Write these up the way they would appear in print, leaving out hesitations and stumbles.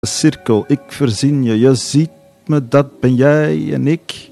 cirkel, ik verzin je, je ziet me, dat ben jij en ik.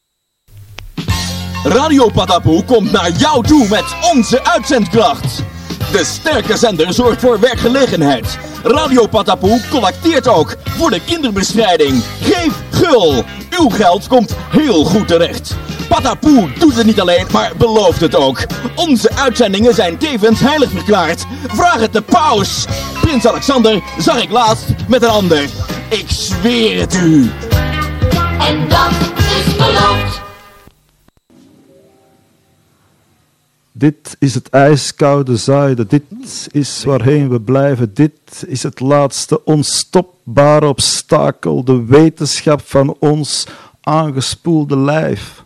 Radio Patapoe komt naar jou toe met onze uitzendkracht. De sterke zender zorgt voor werkgelegenheid. Radio Patapoe collecteert ook voor de kinderbestrijding. Geef gul. Uw geld komt heel goed terecht. Patapoe doet het niet alleen, maar belooft het ook. Onze uitzendingen zijn tevens heilig verklaard. Vraag het de paus. Prins Alexander zag ik laatst met een ander. Ik zweer het u. En dat is beloofd. Dit is het ijskoude zuiden, dit is waarheen we blijven, dit is het laatste onstopbare obstakel, de wetenschap van ons aangespoelde lijf.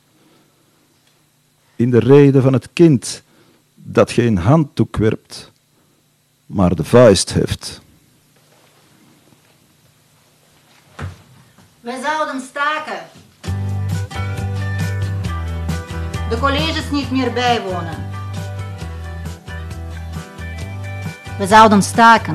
In de rede van het kind dat geen handdoek werpt, maar de vuist heft. Wij zouden staken. De colleges niet meer bijwonen. We zouden staken.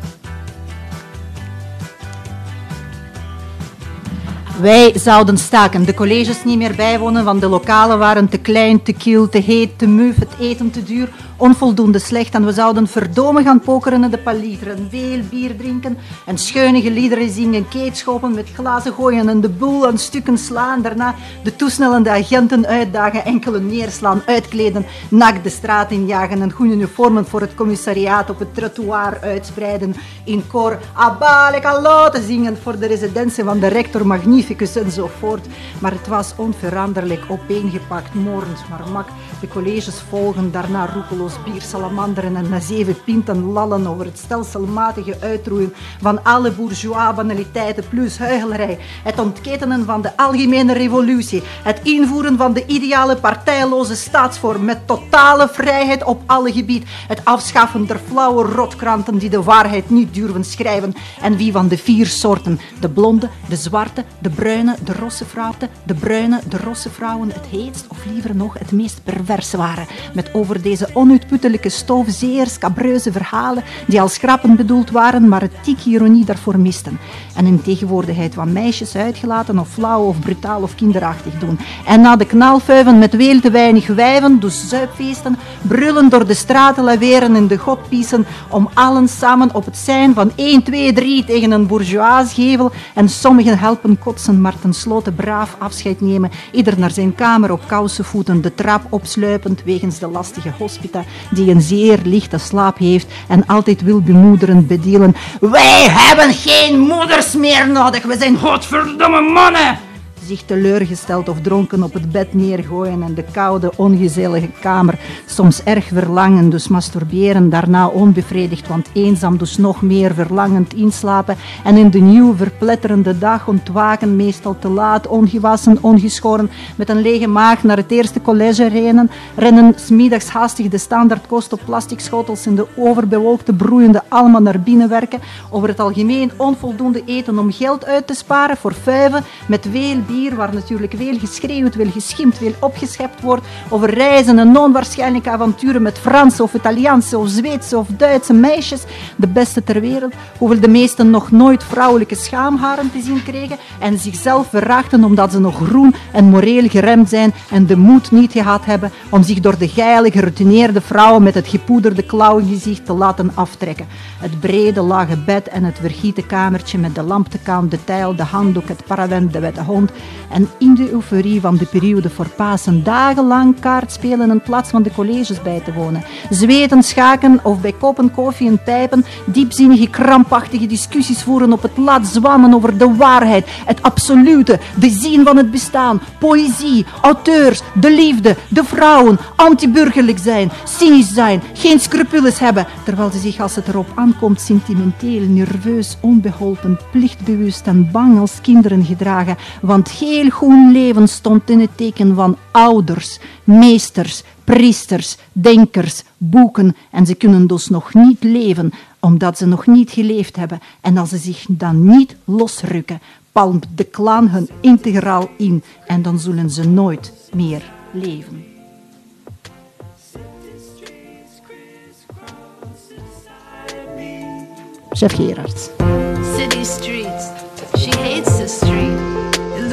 Wij zouden staken. De colleges niet meer bijwonen, want de lokalen waren te klein, te kiel, te heet, te muf, het eten te duur, onvoldoende slecht. En we zouden verdomen gaan pokeren in de palieteren, veel bier drinken en scheunige liederen zingen, keetschoppen met glazen gooien en de boel aan stukken slaan. Daarna de toesnellende agenten uitdagen, enkele neerslaan, uitkleden, nakt de straat injagen en goede uniformen voor het commissariaat op het trottoir uitspreiden. In koor Abale Calote zingen voor de residentie van de rector Magnificus enzovoort. Maar het was onveranderlijk opeengepakt, morend maar mak. De colleges volgen, daarna roekeloos biersalamanderen en na 7 pinten lallen over het stelselmatige uitroeien van alle bourgeois banaliteiten plus huichelarij. Het ontketenen van de algemene revolutie. Het invoeren van de ideale partijloze staatsvorm met totale vrijheid op alle gebied. Het afschaffen der flauwe rotkranten die de waarheid niet durven schrijven. En wie van de 4 soorten, de blonde, de zwarte, de bruine, de rosse vrouwen, de bruine, de rosse vrouwen het heetst of liever nog het meest pervers waren. Met over deze onuitputtelijke stof zeer scabreuze verhalen die als grappen bedoeld waren, maar het tic ironie daarvoor misten. En in tegenwoordigheid van meisjes uitgelaten of flauw of brutaal of kinderachtig doen. En na de knalfuiven met veel te weinig wijven, dus zuipfeesten, brullen door de straten laveren in de godpiezen om allen samen op het sein van 1, 2, 3 tegen een bourgeoisgevel en sommigen helpen kotsen, maar tenslotte braaf afscheid nemen, ieder naar zijn kamer op kousenvoeten, de trap opsluipend wegens de lastige hospita die een zeer lichte slaap heeft en altijd wil bemoederend bedelen. Wij hebben geen moeders meer nodig, we zijn godverdomme mannen! Zich teleurgesteld of dronken op het bed neergooien en de koude, ongezellige kamer soms erg verlangen, dus masturberen, daarna onbevredigd, want eenzaam, dus nog meer verlangend inslapen en in de nieuwe verpletterende dag ontwaken, meestal te laat, ongewassen, ongeschoren, met een lege maag naar het eerste college rennen, 's middags haastig de standaardkost op plastic schotels in de overbewolkte, broeiende Alma naar binnen werken, over het algemeen onvoldoende eten om geld uit te sparen voor fuiven, met veel bier, waar natuurlijk veel geschreeuwd, veel geschimpt, veel opgeschept wordt, over reizen en onwaarschijnlijke avonturen met Franse of Italiaanse of Zweedse of Duitse meisjes, de beste ter wereld, hoewel de meesten nog nooit vrouwelijke schaamharen te zien kregen en zichzelf verachten omdat ze nog groen en moreel geremd zijn en de moed niet gehad hebben om zich door de geile, gerutineerde vrouwen met het gepoederde klauwgezicht te laten aftrekken. Het brede, lage bed en het vergieten kamertje met de lamp, de kaan, de tijl, de handdoek, het paravent, de witte hond. En in de euforie van de periode voor Pasen dagenlang kaart spelen in plaats van de colleges bij te wonen. Zweten, schaken of bij koppen koffie en pijpen diepzinnige, krampachtige discussies voeren op het laat zwammen over de waarheid, het absolute, de zin van het bestaan, poëzie, auteurs, de liefde, de vrouwen, antiburgerlijk zijn, cynisch zijn, geen scrupules hebben, terwijl ze zich als het erop aankomt sentimenteel, nerveus, onbeholpen, plichtbewust en bang als kinderen gedragen, want heel groen leven stond in het teken van ouders, meesters, priesters, denkers, boeken en ze kunnen dus nog niet leven, omdat ze nog niet geleefd hebben. En als ze zich dan niet losrukken, palmt de klan hun integraal in en dan zullen ze nooit meer leven. Chef Gerards. City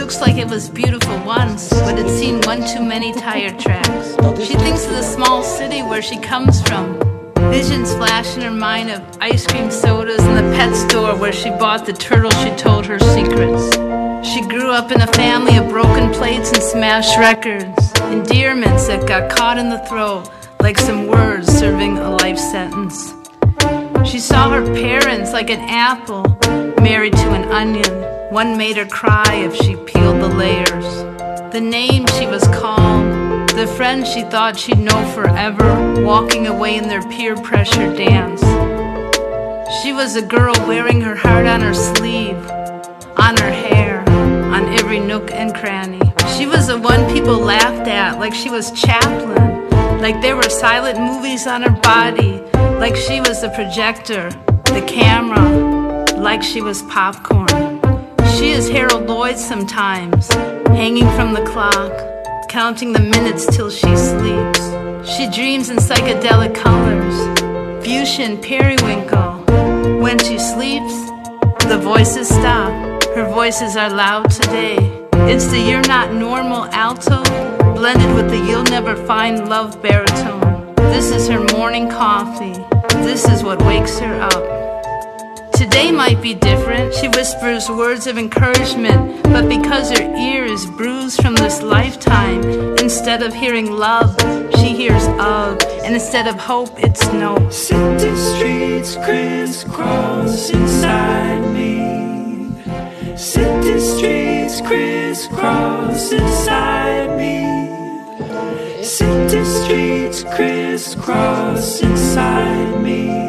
looks like it was beautiful once, but it's seen one too many tire tracks. She thinks of the small city where she comes from. Visions flash in her mind of ice cream sodas and the pet store where she bought the turtle she told her secrets. She grew up in a family of broken plates and smashed records, endearments that got caught in the throat like some words serving a life sentence. She saw her parents like an apple married to an onion. One made her cry if she peeled the layers. The name she was called, the friends she thought she'd know forever, walking away in their peer pressure dance. She was a girl wearing her heart on her sleeve, on her hair, on every nook and cranny. She was the one people laughed at like she was Chaplin, like there were silent movies on her body, like she was the projector, the camera, like she was popcorn. She is Harold Lloyd sometimes, hanging from the clock, counting the minutes till she sleeps. She dreams in psychedelic colors, fuchsia and periwinkle. When she sleeps, the voices stop. Her voices are loud today. It's the you're not normal alto, blended with the you'll never find love baritone. This is her morning coffee. This is what wakes her up. Today might be different. She whispers words of encouragement, but because her ear is bruised from this lifetime, instead of hearing love, she hears ugh, and instead of hope, it's no. City streets crisscross inside me. City streets crisscross inside me. City streets crisscross inside me.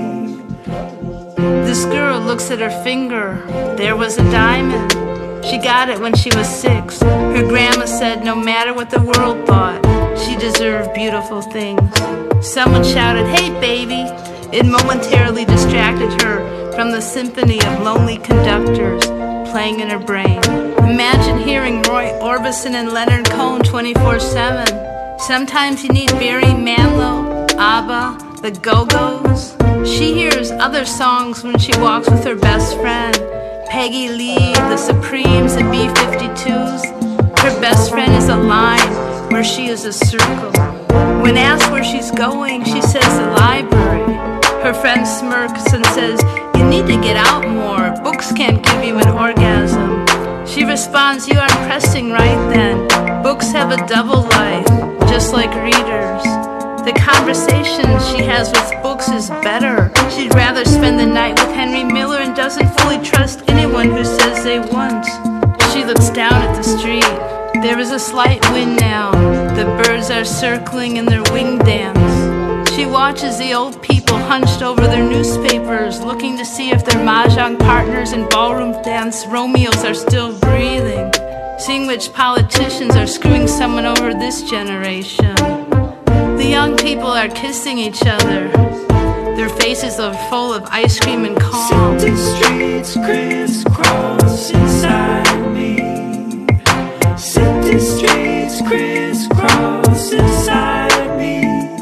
This girl looks at her finger. There was a diamond. She got it when she was 6. Her grandma said no matter what the world thought, she deserved beautiful things. Someone shouted, "Hey, baby!" It momentarily distracted her from the symphony of lonely conductors playing in her brain. Imagine hearing Roy Orbison and Leonard Cohen 24/7. Sometimes you need Barry Manilow, ABBA, the Go-Go's. She hears other songs when she walks with her best friend, Peggy Lee, the Supremes, and B-52s. Her best friend is a line where she is a circle. When asked where she's going, she says the library. Her friend smirks and says, "You need to get out more. Books can't give you an orgasm." She responds, "You aren't pressing right then. Books have a double life, just like readers." The conversation she has with books is better. She'd rather spend the night with Henry Miller and doesn't fully trust anyone who says they won't. She looks down at the street. There is a slight wind now. The birds are circling in their wing dance. She watches the old people hunched over their newspapers, looking to see if their mahjong partners and ballroom dance Romeos are still breathing, seeing which politicians are screwing someone over this generation. The young people are kissing each other. Their faces are full of ice cream and calm. City streets crisscross inside me. City streets crisscross inside me.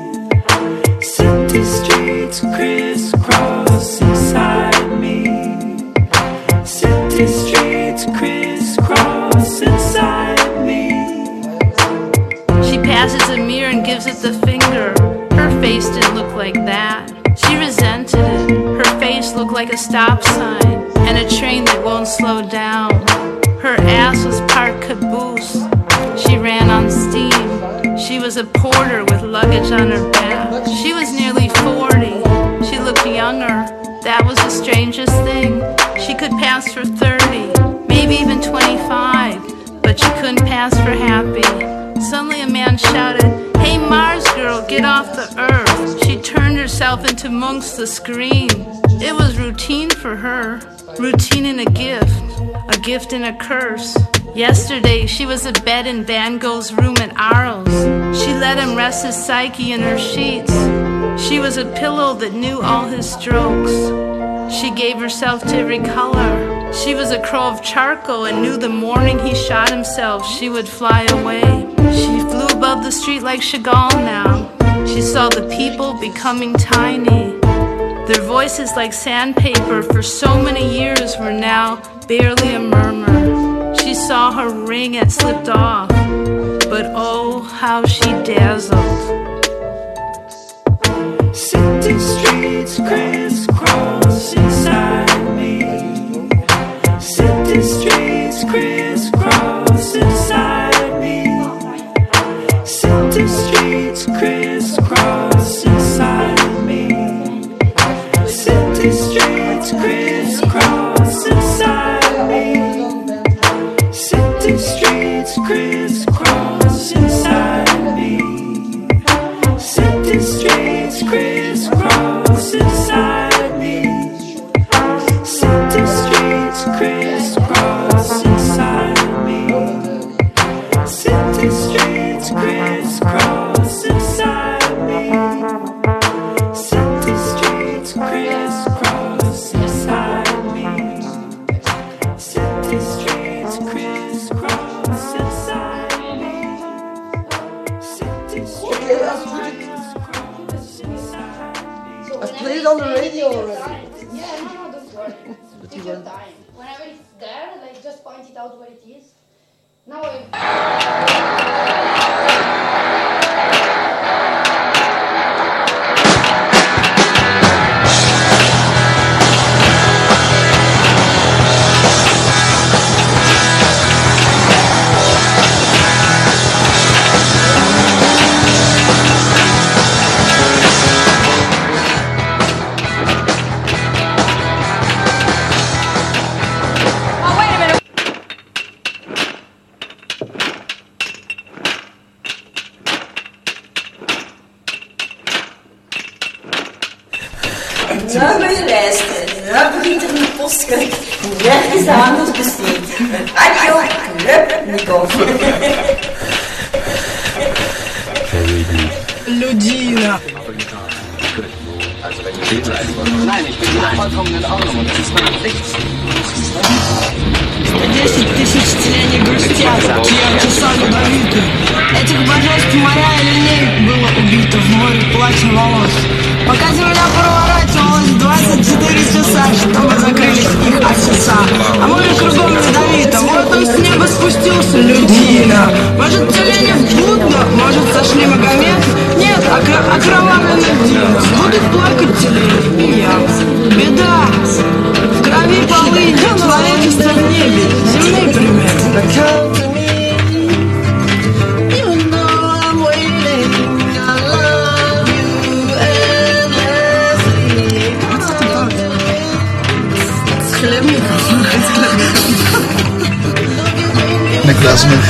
City streets crisscross inside me. City streets crisscross inside me. She passes a mirror and gives it the finger. Her face didn't look like that. She resented it. Her face looked like a stop sign and a train that won't slow down. Her ass was part caboose. She ran on steam. She was a porter with luggage on her back. She was nearly 40. She looked younger. That was the strangest thing. She could pass for 30, maybe even 25, but she couldn't pass for happy. Suddenly a man shouted, "Hey Mars girl, get off the earth." She turned herself into amongst the screen. It was routine for her. Routine and a gift and a curse. Yesterday she was abed in Van Gogh's room at Arles. She let him rest his psyche in her sheets. She was a pillow that knew all his strokes. She gave herself to every color. She was a crow of charcoal and knew the morning he shot himself she would fly away. She flew above the street like Chagall now. She saw the people becoming tiny. Their voices like sandpaper for so many years were now barely a murmur. She saw saw her ring had slipped off, but oh, how she dazzled. City streets crisscross inside me. City streets crisscross inside me. City streets crisscross inside me. City streets crisscross inside me. City streets crisscross inside me. City streets crisscross inside me. City streets crisscross inside me. City streets crisscross inside me. City streets crisscross inside me. City streets crisscross inside me. City streets crisscross inside me. I played on the radio already. Yeah, no, don't worry. Take your time. Whenever it's there, like just point it out where it is. Now Nou ben je luisteren. Nou begint er een postkruk. Nergens de handels besteed. Radio Club Nikov. Ludina. Nein, ich bin wieder vollkommen in Ordnung und das ist mein Pflicht. 10 тысяч тлени грустят, чья часа ядовиты. Этих божеств моря или нет было убито в море плача волос. Пока земля проворачивалась 24 часа, чтобы закрылись их офиса. А море кругом ядовито, вот он с неба спустился, людина. Может, тюленев Будда, может, сошли Магомед? Нет, окровавленный Дина. Будут плакать тюлени, и я. Беда, в крови полынь, человечество в небе, земные приметы. Niklas Mech.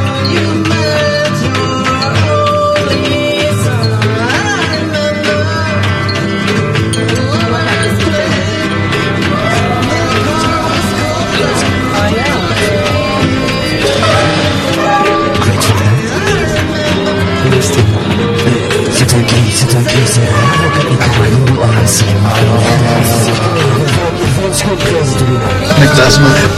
Niklas Mech.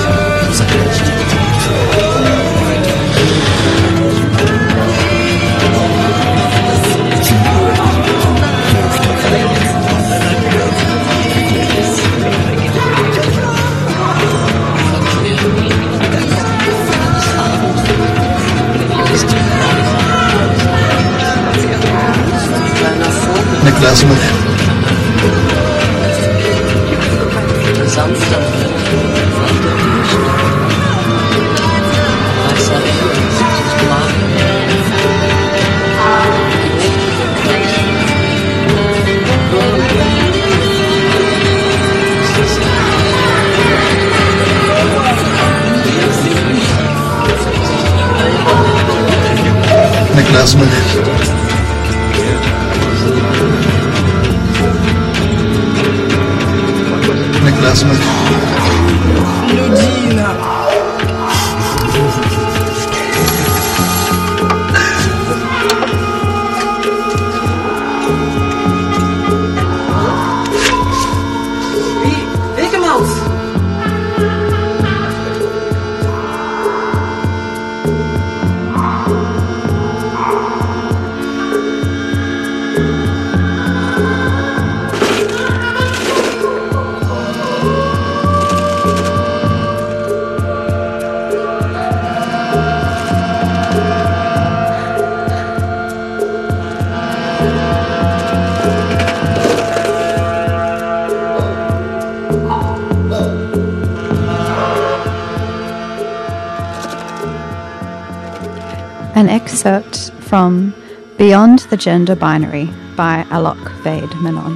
Niklas Mech. Niklas Mech. An excerpt from Beyond the Gender Binary by Alok Vade Menon.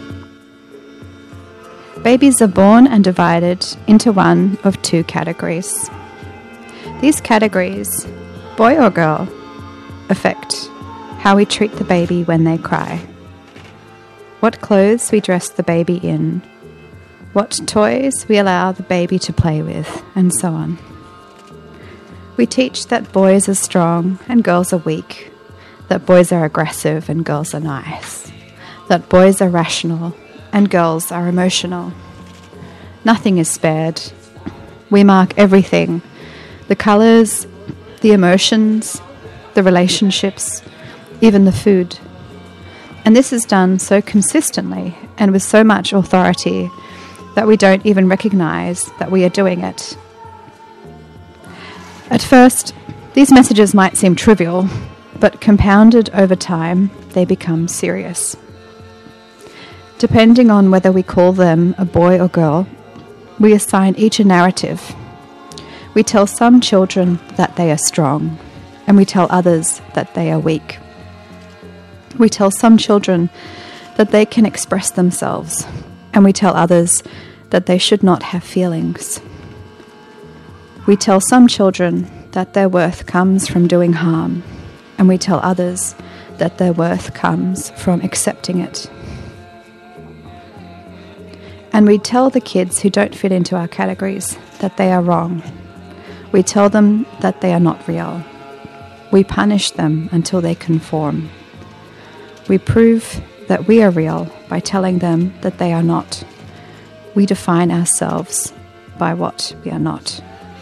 Babies are born and divided into one of two categories. These categories, boy or girl, affect how we treat the baby when they cry, what clothes we dress the baby in, what toys we allow the baby to play with, and so on. We teach that boys are strong and girls are weak, that boys are aggressive and girls are nice, that boys are rational and girls are emotional. Nothing is spared. We mark everything, the colours, the emotions, the relationships, even the food. And this is done so consistently and with so much authority that we don't even recognise that we are doing it. At first, these messages might seem trivial, but compounded over time, they become serious. Depending on whether we call them a boy or girl, we assign each a narrative. We tell some children that they are strong, and we tell others that they are weak. We tell some children that they can express themselves, and we tell others that they should not have feelings. We tell some children that their worth comes from doing harm, and we tell others that their worth comes from accepting it. And we tell the kids who don't fit into our categories that they are wrong. We tell them that they are not real. We punish them until they conform. We prove that we are real by telling them that they are not. We define ourselves by what we are not.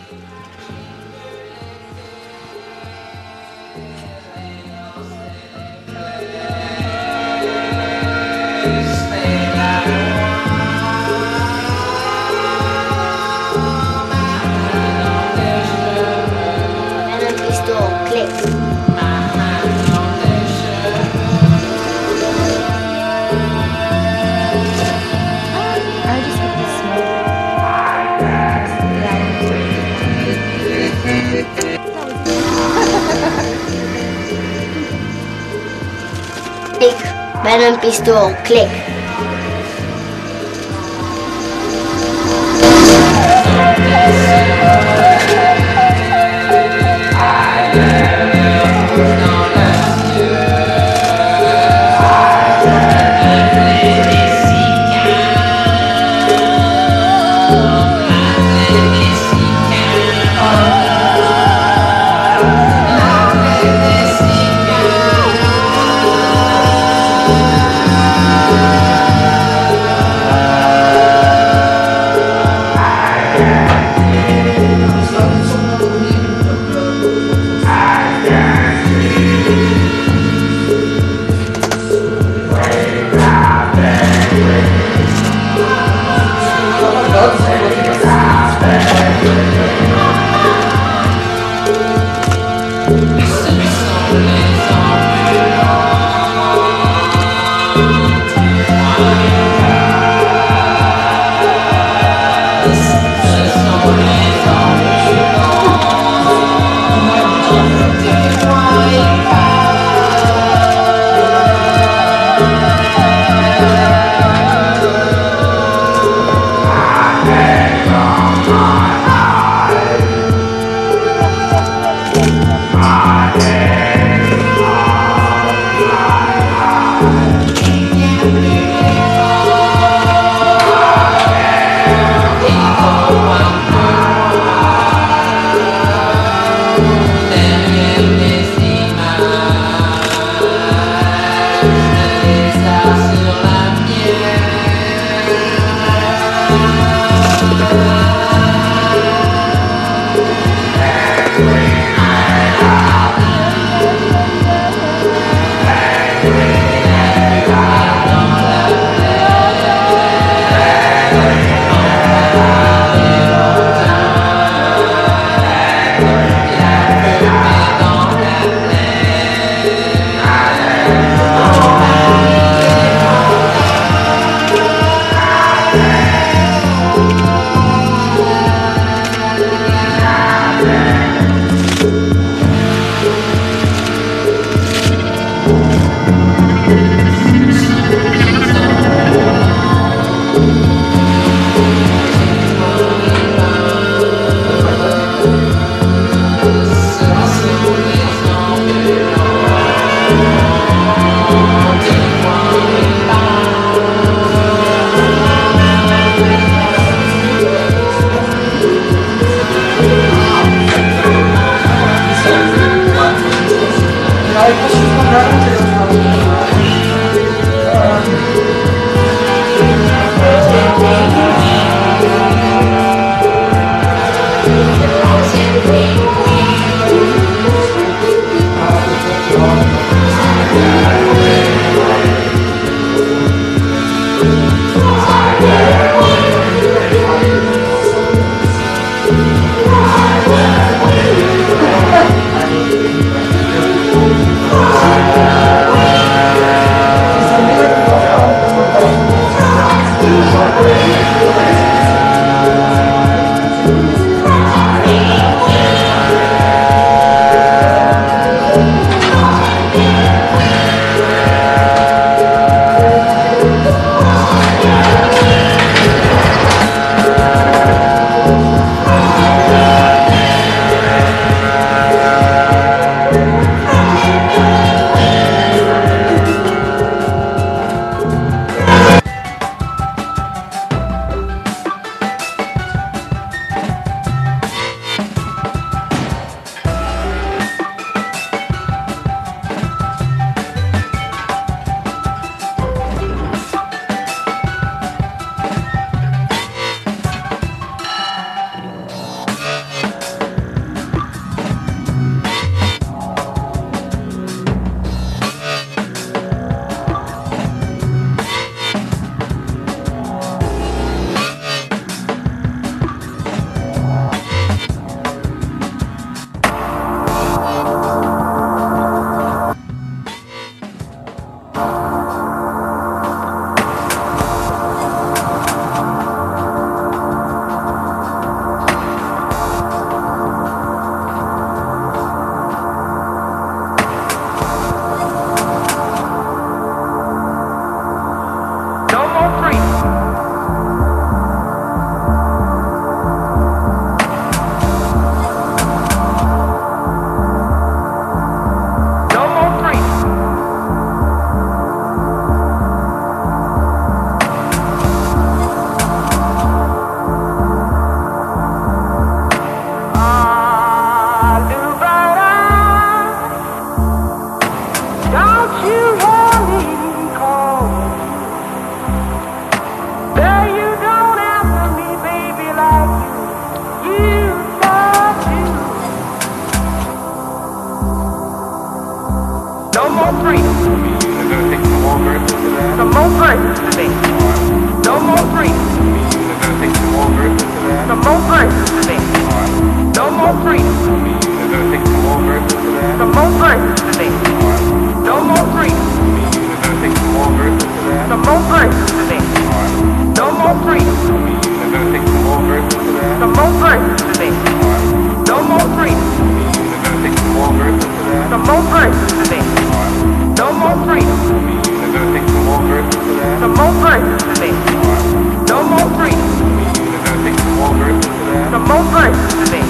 Ik ben een pistool, klik. Some more verses to this. No more freedom. They're gonna take some more verses to that. Some more verses to this. No more freedom. They're gonna take some more verses to that. Some more verses to this.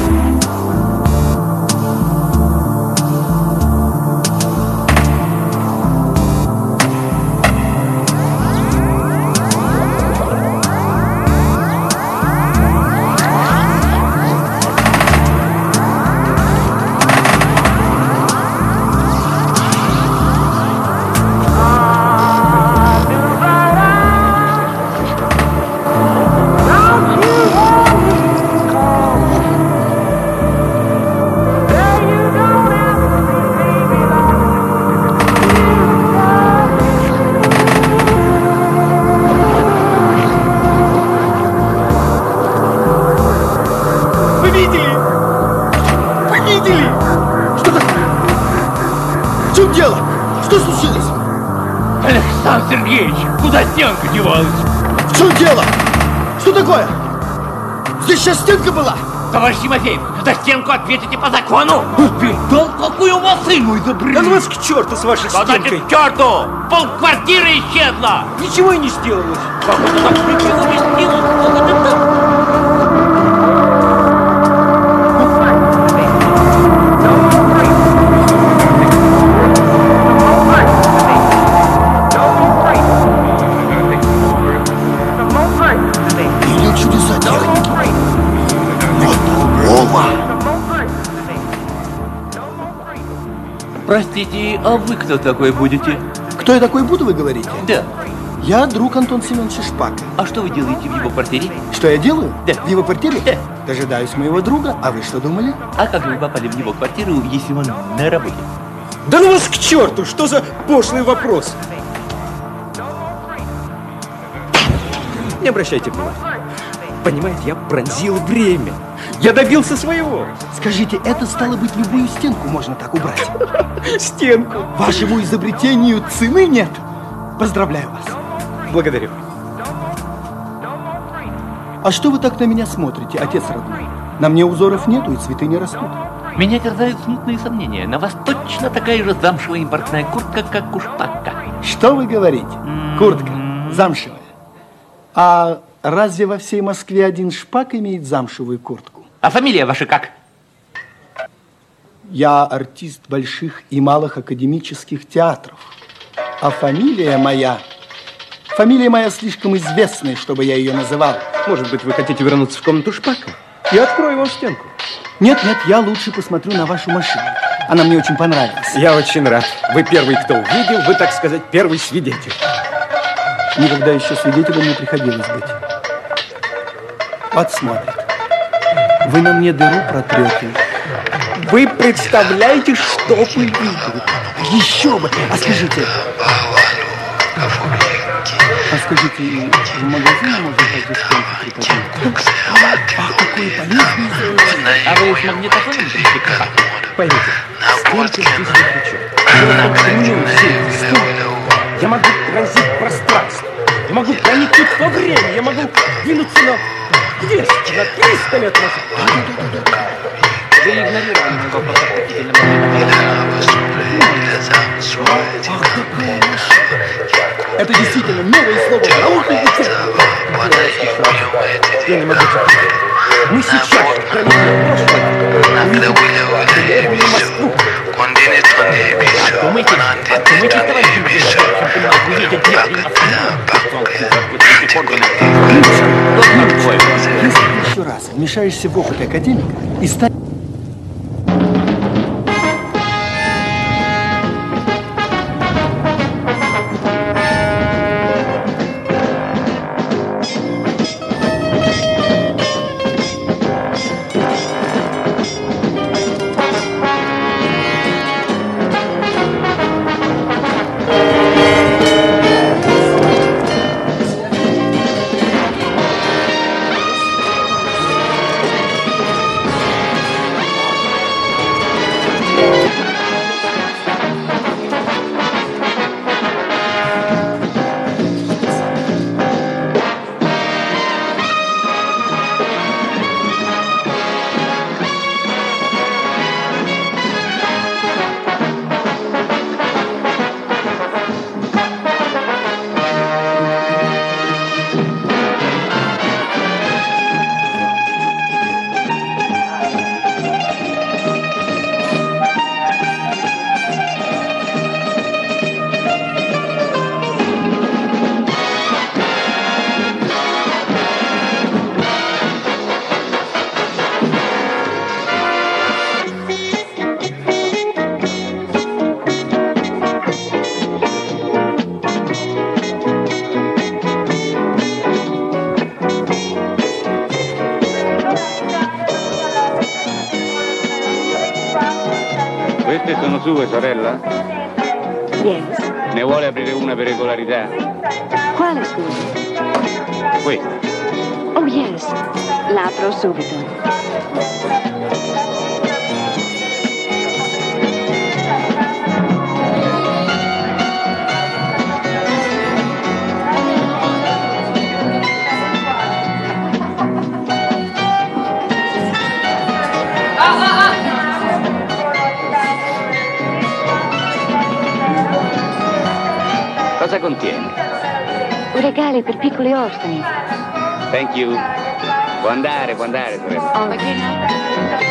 Сергеич, куда стенка девалась? В чем дело? Что такое? Здесь сейчас стенка была? Товарищ Тимофеев, за стенку ответите по закону. Видал, какую машину изобрели? Да ну вас к черту с вашей стенкой. Значит, к черту! Полквартиры исчезла! Ничего и не сделалось. Как это так ничего не сделалось? Простите, а вы кто такой будете? Кто я такой буду, вы говорите? Да. Я друг Антона Семеновича Шпака. А что вы делаете в его квартире? Что я делаю? Да. В его квартире? Да. Дожидаюсь моего друга, а вы что думали? А как же вы попали в его квартиру, если он на работе? Да ну вас к черту! Что за пошлый вопрос? Не обращайте внимания. Понимаете, я пронзил время. Я добился своего. Скажите, это стало быть, любую стенку можно так убрать? Стенку? Вашему изобретению цены нет. Поздравляю вас. Благодарю. А что вы так на меня смотрите, отец родной? На мне узоров нету и цветы не растут. Меня терзают смутные сомнения. На вас точно такая же замшевая импортная куртка, как у Шпака. Что вы говорите? Куртка замшевая. А разве во всей Москве один Шпак имеет замшевую куртку? А фамилия ваша как? Я артист больших и малых академических театров. А фамилия моя слишком известная, чтобы я ее называл. Может быть, вы хотите вернуться в комнату Шпака? Я открою вам стенку. Нет, я лучше посмотрю на вашу машину. Она мне очень понравилась. Я очень рад. Вы первый, кто увидел, вы, так сказать, первый свидетель. Никогда еще свидетелем не приходилось быть. Вот смотрит. Вы на мне дыру протрете. Вы представляете, что вы видели? Еще бы! А скажите, в магазине можно также стенку прикатить? Ах, какой полезный! А вы с магнитофоном пришли? Поймите, стенка здесь не причем. Я могу пронзить пространство. Я могу проникнуть во время. Я могу двинуться на 200, на 300 лет назад. Вы игнорировали мой вопрос относительно магнитофона. Это действительно новое слово в научной литературе. Я не могу читать. Мы сейчас проникнем в прошлое. Увидим Москву. Думаете, товарищи, если ты еще раз вмешаешься в опыт академика и станешь... Queste sono sue, sorella? Yes. Ne vuole aprire una per regolarità? Quale scusa? Questa. Oh yes, l'apro subito. Cosa contiene? Regali per piccoli orfani. Thank you. Può andare, sorella. Oh, perché no?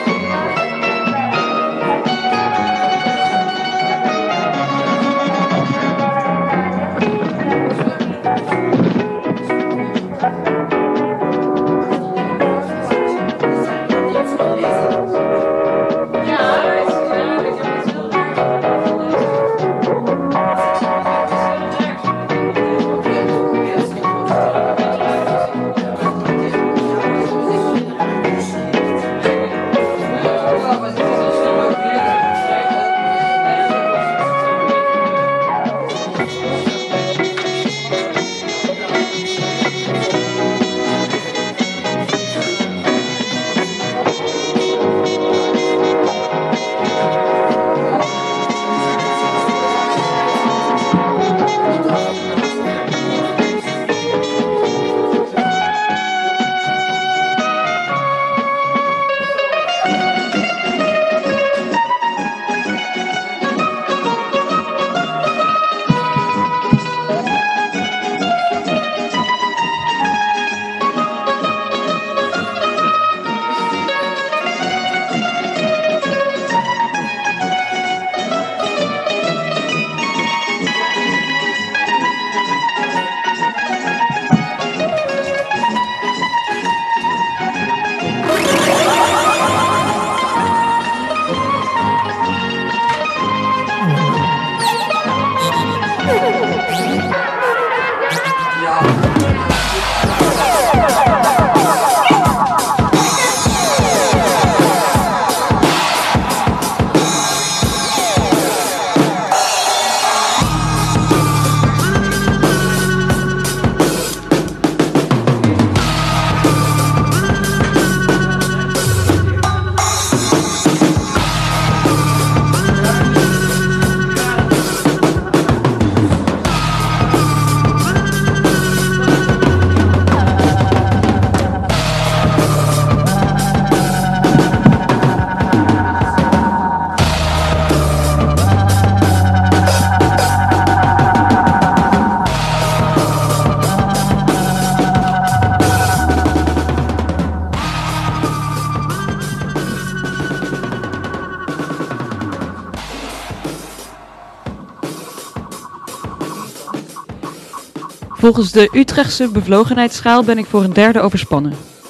Volgens de Utrechtse bevlogenheidsschaal ben ik voor een derde overspannen.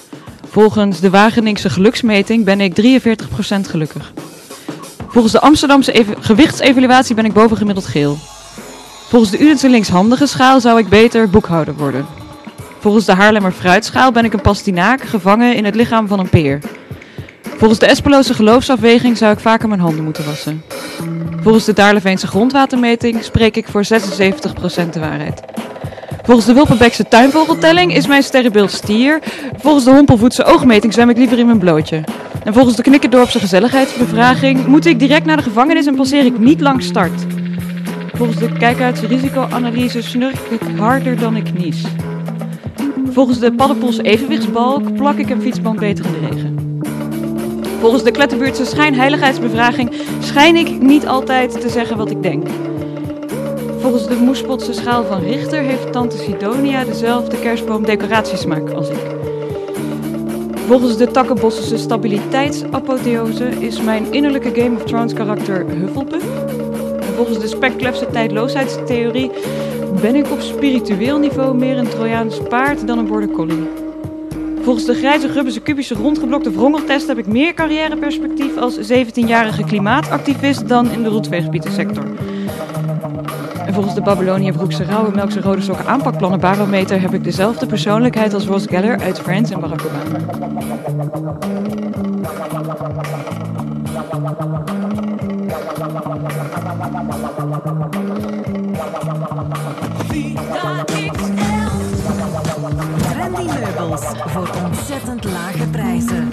Volgens de Wageningse geluksmeting ben ik 43% gelukkig. Volgens de Amsterdamse gewichtsevaluatie ben ik bovengemiddeld geel. Volgens de Udense linkshandige schaal zou ik beter boekhouder worden. Volgens de Haarlemmer fruitschaal ben ik een pastinaak gevangen in het lichaam van een peer. Volgens de Espeloze geloofsafweging zou ik vaker mijn handen moeten wassen. Volgens de Daarleveense grondwatermeting spreek ik voor 76% de waarheid. Volgens de Wulpenbekse tuinvogeltelling is mijn sterrenbeeld stier. Volgens de Hompelvoetse oogmeting zwem ik liever in mijn blootje. En volgens de Knikkerdorpse gezelligheidsbevraging moet ik direct naar de gevangenis en passeer ik niet langs start. Volgens de Kijkuitse risicoanalyse snurk ik harder dan ik nies. Volgens de Paddenpoelse evenwichtsbalk plak ik een fietsband beter in de regen. Volgens de Klettenbuurtse schijnheiligheidsbevraging schijn ik niet altijd te zeggen wat ik denk. Volgens de Moespotse schaal van Richter heeft tante Sidonia dezelfde kerstboomdecoratiesmaak als ik. Volgens de Takkenbossische stabiliteitsapotheose is mijn innerlijke Game of Thrones karakter Hufflepuff. En volgens de Spekklefse tijdloosheidstheorie ben ik op spiritueel niveau meer een Trojaans paard dan een border collie. Volgens de grijze Gubbese kubische rondgeblokte vrongeltest heb ik meer carrièreperspectief als 17-jarige klimaatactivist dan in de roetveegbietensector. En volgens de Babylonië-Broekse rauwe melkse rode sokken aanpakplannen barometer heb ik dezelfde persoonlijkheid als Ross Geller uit Friends en Barack Obama. Trendy meubels voor ontzettend lage prijzen.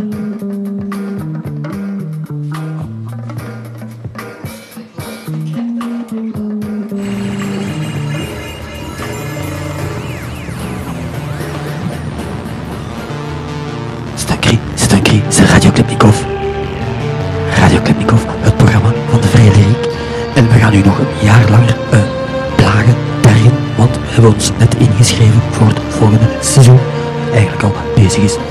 C'est Radio Klepnikov. Radio Klepnikov, het programma van de Vrije Lyriek. En we gaan u nog een jaar langer plagen, tergen, want we hebben ons net ingeschreven voor het volgende seizoen. Eigenlijk al bezig is.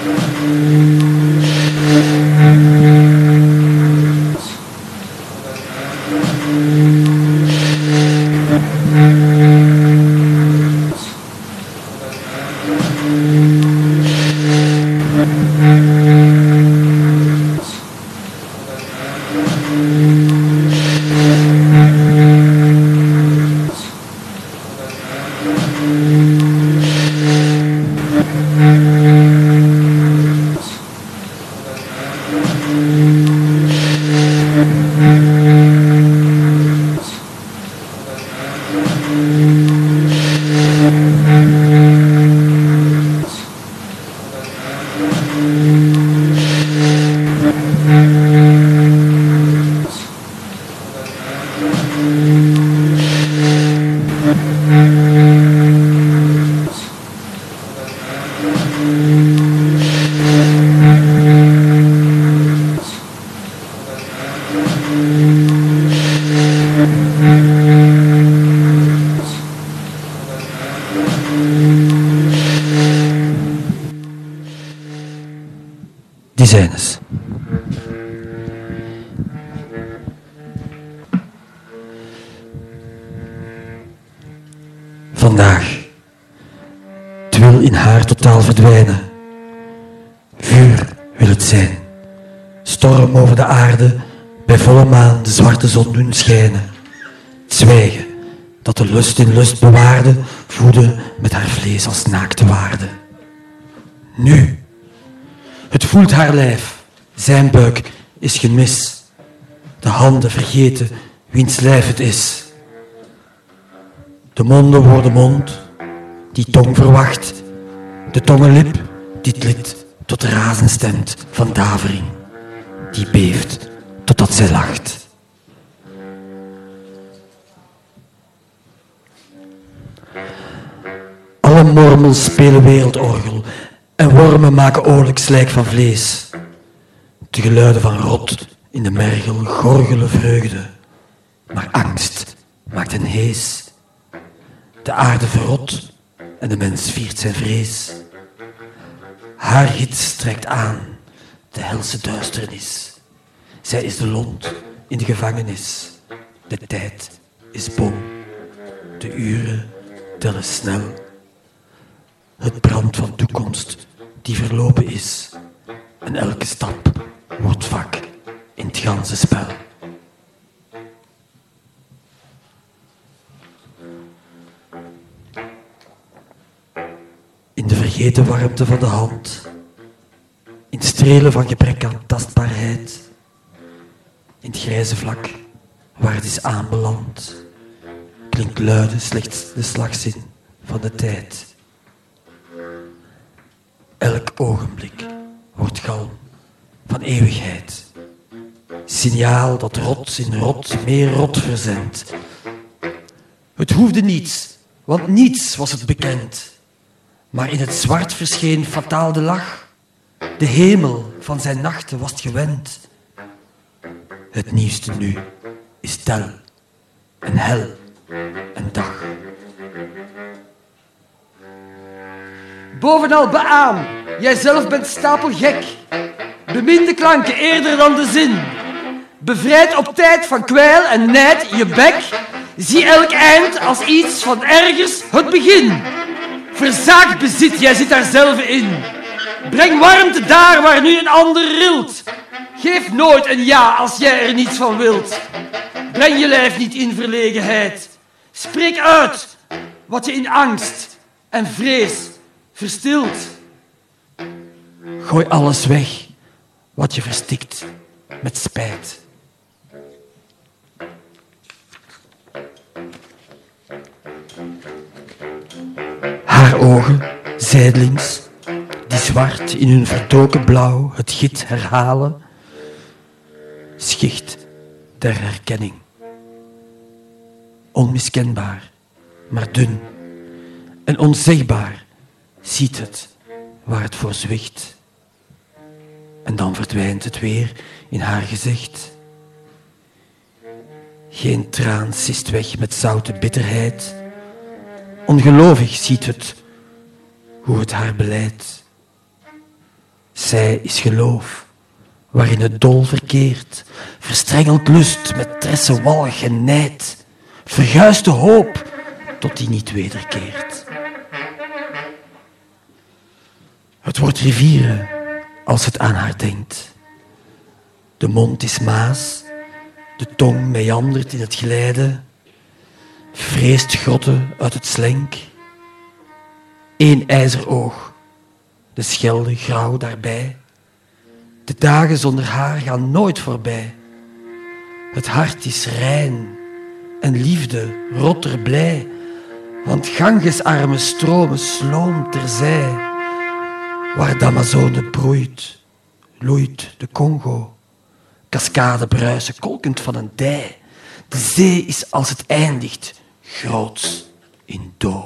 Die scènes. Vandaag. Het wil in haar totaal verdwijnen. Vuur wil het zijn. Storm over de aarde, bij volle maan de zwarte zon doen schijnen. Het zwijgen, dat de lust in lust bewaarde, voedde met haar vlees als naakte waarde. Nu. Het voelt haar lijf, zijn buik is gemis. De handen vergeten wiens lijf het is. De monden worden mond, die tong verwacht. De tongenlip, die het lid tot razen stemt van davering. Die beeft totdat zij lacht. Alle mormels spelen wereldorgel en wormen maken oorlijk slijk van vlees. De geluiden van rot in de mergel gorgelen vreugde, maar angst maakt hen hees. De aarde verrot en de mens viert zijn vrees. Haar gids trekt aan de helse duisternis. Zij is de lont in de gevangenis. De tijd is bom. De uren tellen snel. Het brand van toekomst die verlopen is. En elke stap wordt vak in het ganse spel. In de vergeten warmte van de hand. In strelen van gebrek aan tastbaarheid. In het grijze vlak waar het is aanbeland. Klinkt luide slechts de slagzin van de tijd. Elk ogenblik wordt galm van eeuwigheid. Signaal dat rot in rot meer rot verzendt. Het hoefde niets, want niets was het bekend. Maar in het zwart verscheen fataal de lach. De hemel van zijn nachten was het gewend. Het nieuwste nu is tel en hel en dag. Bovenal beaam, jijzelf bent stapelgek. Bemin de klanken eerder dan de zin. Bevrijd op tijd van kwijl en nijd je bek. Zie elk eind als iets van ergens het begin. Verzaakt bezit, jij zit daar zelf in. Breng warmte daar waar nu een ander rilt. Geef nooit een ja als jij er niets van wilt. Breng je lijf niet in verlegenheid. Spreek uit wat je in angst en vrees verstilt. Gooi alles weg wat je verstikt met spijt. Haar ogen, zijdelings, die zwart in hun verdoken blauw het git herhalen. Schicht der herkenning. Onmiskenbaar, maar dun en onzegbaar ziet het waar het voor zwicht. En dan verdwijnt het weer in haar gezicht. Geen traan sist weg met zoute bitterheid. Ongelovig ziet het hoe het haar beleidt. zij is geloof, waarin het dol verkeert, verstrengeld lust met tresse walg en nijd, verguisde hoop tot die niet wederkeert. Het wordt rivieren als het aan haar denkt. De mond is maas, de tong meandert in het glijden, vreest grotten uit het slenk. Eén ijzeroog, de schelde grauw daarbij. De dagen zonder haar gaan nooit voorbij. Het hart is rein en liefde rotter blij, want Ganges arme stromen sloom terzij. Waar de Amazone broeit, loeit de Congo. Cascade bruisen kolkend van een dij. De zee is als het eindigt, groots in Do.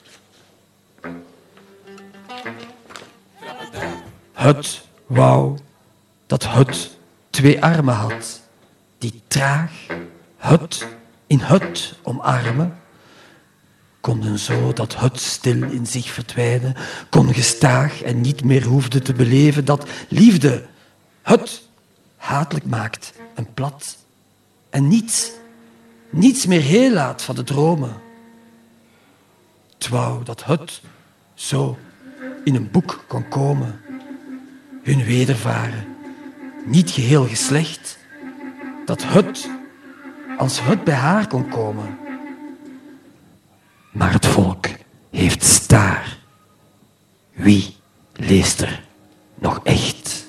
Het wou dat het 2 armen had, die traag het in het omarmen, konden zo dat het stil in zich verdwijnen, kon gestaag en niet meer hoefde te beleven dat liefde het hatelijk maakt en plat en niets meer heel laat van de dromen. Het wou dat het zo in een boek kon komen, hun wedervaren, niet geheel geslecht, dat het als het bij haar kon komen. Maar het volk heeft staar. Wie leest er nog echt?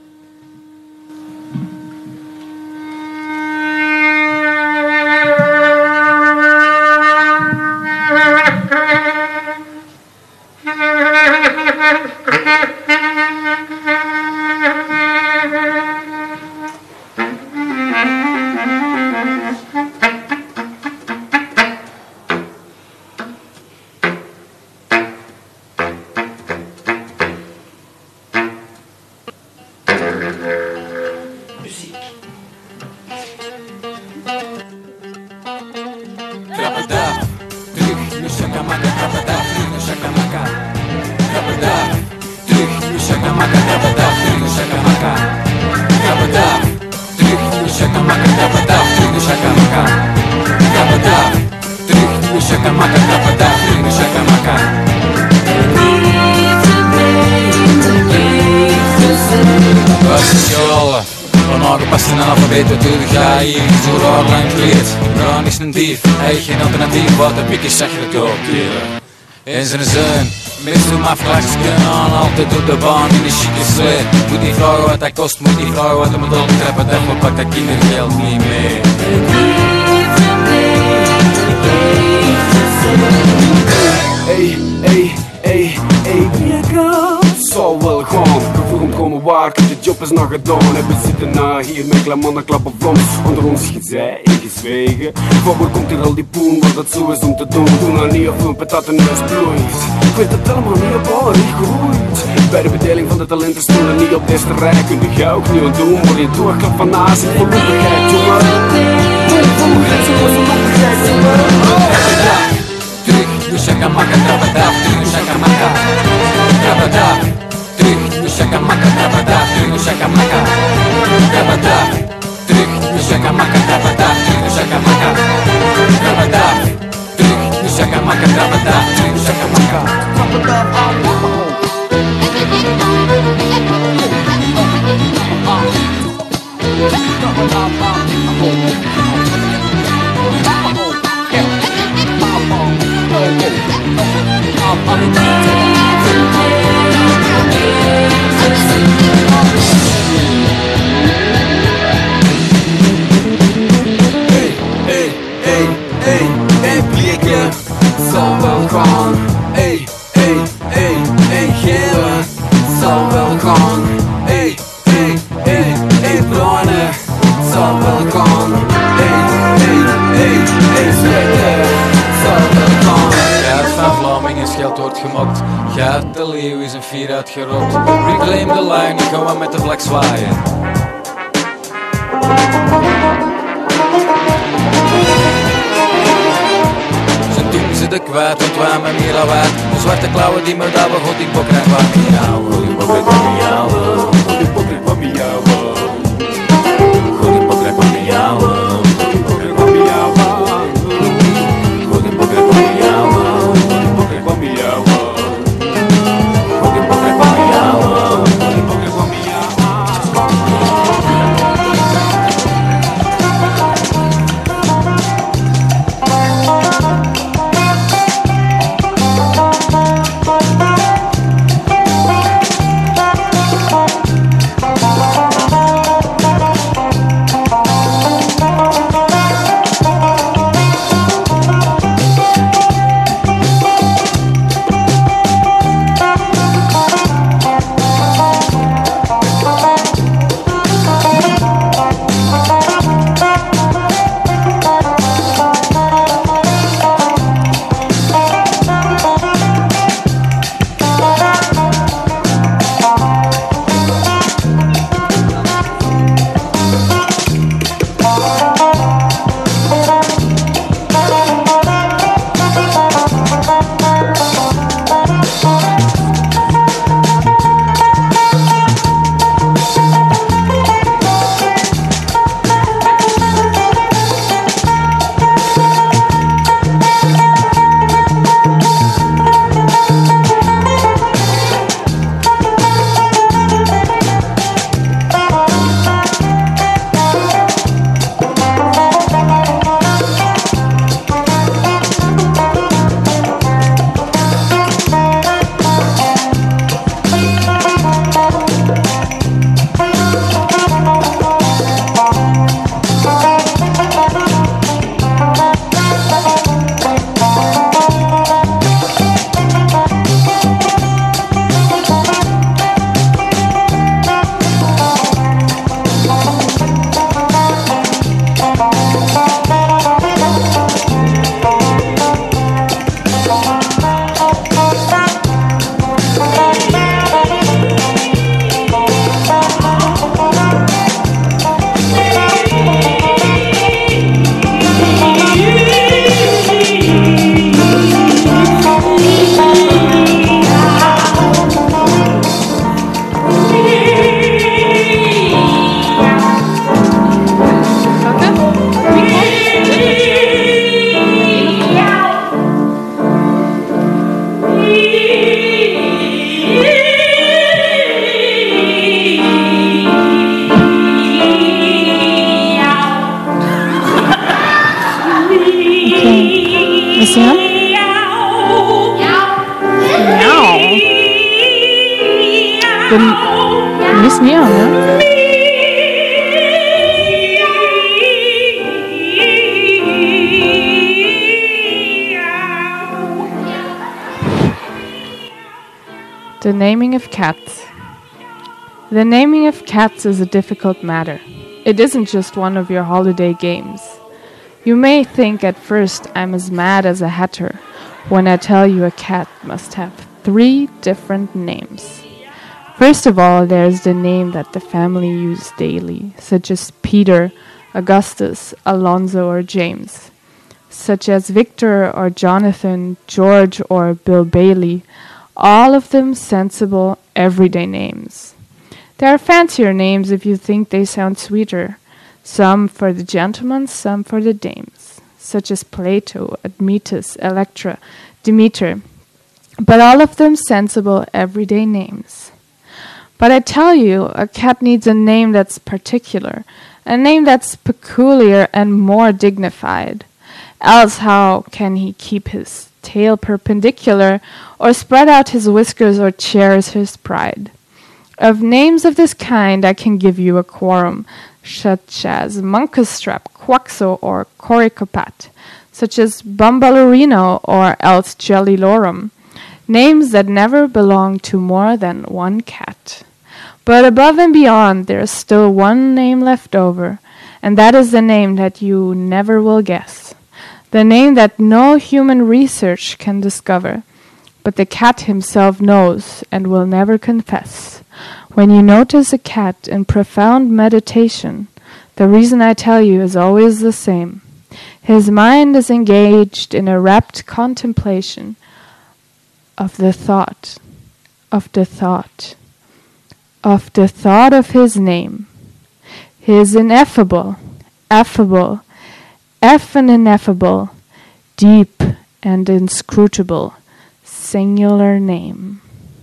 Aangepast en analfabeet, natuurlijk ga je hier zo raar lang kleed. Bruin is een dief, hij heeft geen alternatief, wat heb ik eens zachelijk opkeren. In zijn zin, meestal maar vlakjes kunnen aan, altijd op de baan in de chique slee. Moet niet vragen wat dat kost, moet niet vragen wat er moet optreppen, dat maar pak dat kindergeld niet mee. Hey, hey, hey, hey, zal wel gaan. Gevoel komen waar, de job is nog gedaan. En we zitten hier met klein mannen klappen vlams. Onder ons gezei en gezwegen. Van waar komt hier al die poen, wat dat zo is om te doen? Doe nou niet of een patat in huis bloeit. Ik weet het helemaal niet op waar ik groeit. Bij de bedeling van de talenten stonden niet op deze rij. Kun je ook niet aan doen, word je doorklap van naast. Ik voel onbegrijp, jongen. Voel grenzen, was een onbegrijp, jongen. Terug, nu shakamaka, trappada, terug, shakamaka. Trappada, terug, nu shakamaka, trappada, terug, shakamaka. Trappada, terug, nu shakamaka, trappada, terug, shakamaka. Trappada, terug, nu shakamaka, trappada, terug, shakamaka. Zal wel gaan, ey, ey, ey, ey, gele, zal wel gaan, ey, ey, ey, ey, bruine, zal wel gaan, ey, ey, ey, ey, zwette, zal wel gaan. Geit van Vlamingen scheld wordt gemokt, Geit de leeuw is een vier uitgerokt. Reclaim the line, gaan we met de vlag zwaaien. De kwijt, want wij met meer lawaai. De zwarte klauwen die me daar begot in bok krijgen. Wat niet houden, wat weet ik niet houden. Sebastian? Miauw. Mis miauw, ja? The naming of cats. The naming of cats is a difficult matter. It isn't just one of your holiday games. You may think at first I'm as mad as a hatter when I tell you a cat must have 3 different names. First of all, there's the name that the family uses daily, such as Peter, Augustus, Alonso, or James, such as Victor or Jonathan, George or Bill Bailey, all of them sensible, everyday names. There are fancier names if you think they sound sweeter, some for the gentlemen, some for the dames, such as Plato, Admetus, Electra, Demeter, but all of them sensible, everyday names. But I tell you, a cat needs a name that's particular, a name that's peculiar and more dignified. Else how can he keep his tail perpendicular, or spread out his whiskers, or cherish his pride? Of names of this kind I can give you a quorum, such as Monkstrap, Quaxo, or Coricopat, such as Bumballerino or else Jellylorum, names that never belong to more than one cat. But above and beyond there is still one name left over, and that is the name that you never will guess. The name that no human research can discover, but the cat himself knows and will never confess. When you notice a cat in profound meditation, the reason I tell you is always the same. His mind is engaged in a rapt contemplation of the thought of his name. His ineffable, affable, and ineffable, deep and inscrutable, singular name.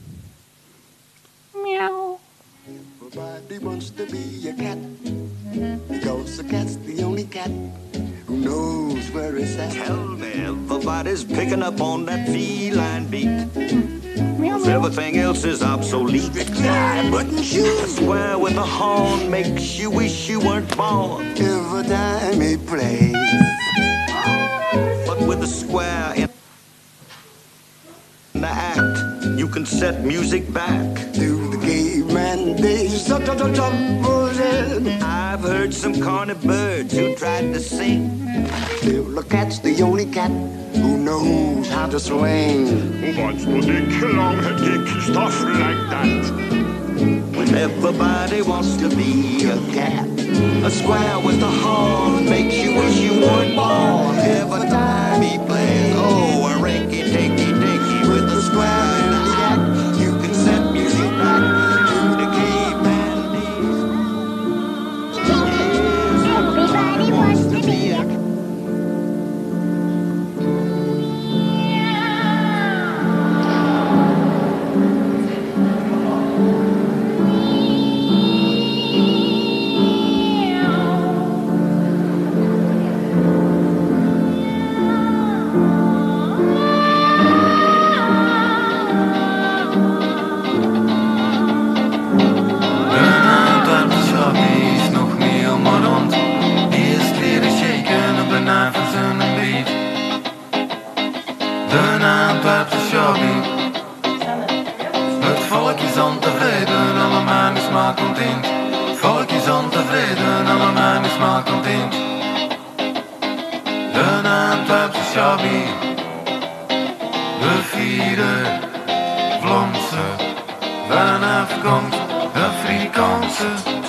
Meow. Everybody wants to be a cat, because a cat's the only cat who knows where it's at. Tell me, everybody's picking up on that feline beat. Cause everything else is obsolete. Button shoes, a square with a horn makes you wish you weren't born. Every time he plays, but with a square in the act, you can set music back to the caveman days. I've heard some corny birds who tried to sing. Still, a cat's the only cat who knows how to swing. What's the dick, long dick, stuff like that? When everybody wants to be a cat, a square with a horn makes you wish you weren't born. Every time he plays, oh, a rinky-dinky-dinky with a square in the act, you can set music back to the caveman days. Yes, everybody wants to be a cat. Het volk is ontevreden, allemaal is maar content. Het volk is ontevreden, allemaal is maar content. De Antwerpse Shabby, de vierde Vlaamse, van afkomst Afrikaanse.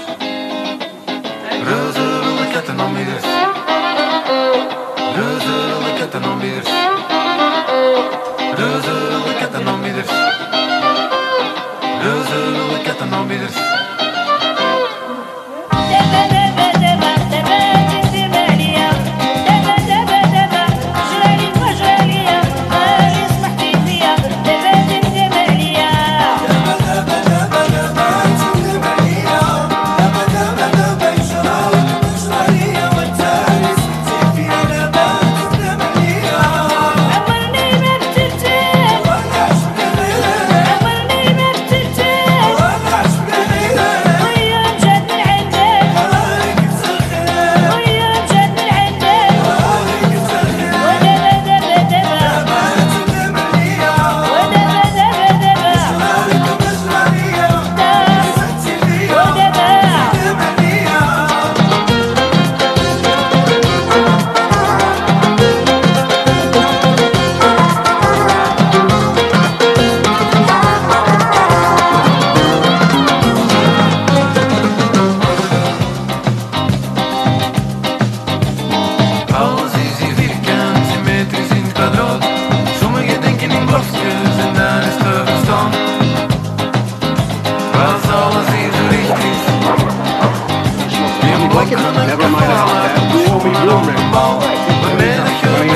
Reuze wilde ketten aanbieders, reuze wilde ketten aanbieders, reuze wilde ketten aanbieders. Reuze wilde kettenaanbieders.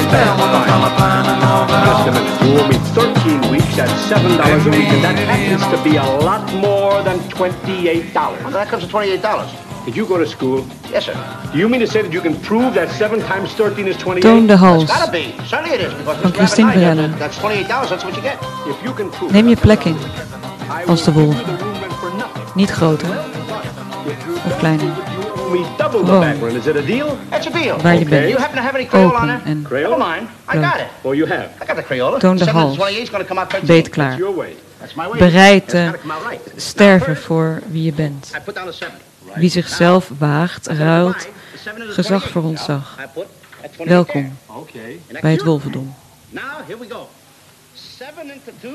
Just a minute. You owe me 13 weeks at $7 a week, and that happens to be a lot more than $28. Well, that comes to $28. Did you go to school? Yes, sir. Do you mean to say that you can prove that 7 times 13 is 28? Toon de Hals. It's gotta be. Certainly it is, because Van Mr. Christine Rabbit and I, Verelle. that's $28, that's what you get. If you can prove Neem je plek in. Als de wolf. Niet groter. Of kleiner. me double the Gewoon. background. Is it a deal? That's a deal. Waar je Do bent. you happen to have any Crayola on Open there? en Never mind. I got it. Oh, you have? I got the Crayola. Toon de 7 Hals. 28 is gonna come out 13. Beet klaar. Your way. That's my way. Bereid That's te gotta come out right. sterven voor wie je bent. I put down a 7. Wie zichzelf waagt, ruilt, gezag voor ontzag. Welkom bij het wolvendom. Now, here we go. 7 into 2.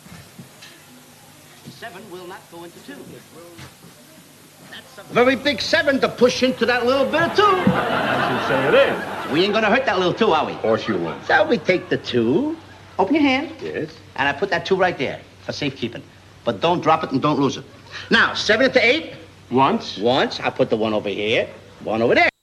7 will not go into 2. That's a very big 7 to push into that little bit of 2. You say it is. We ain't gonna hurt that little 2, are we? Of course you won't. So we take the 2, open your hand, Yes. and I put that 2 right there for safekeeping. But don't drop it and don't lose it. Now, 7 into 8. Once. Once. I put the 1 over here, 1 over there.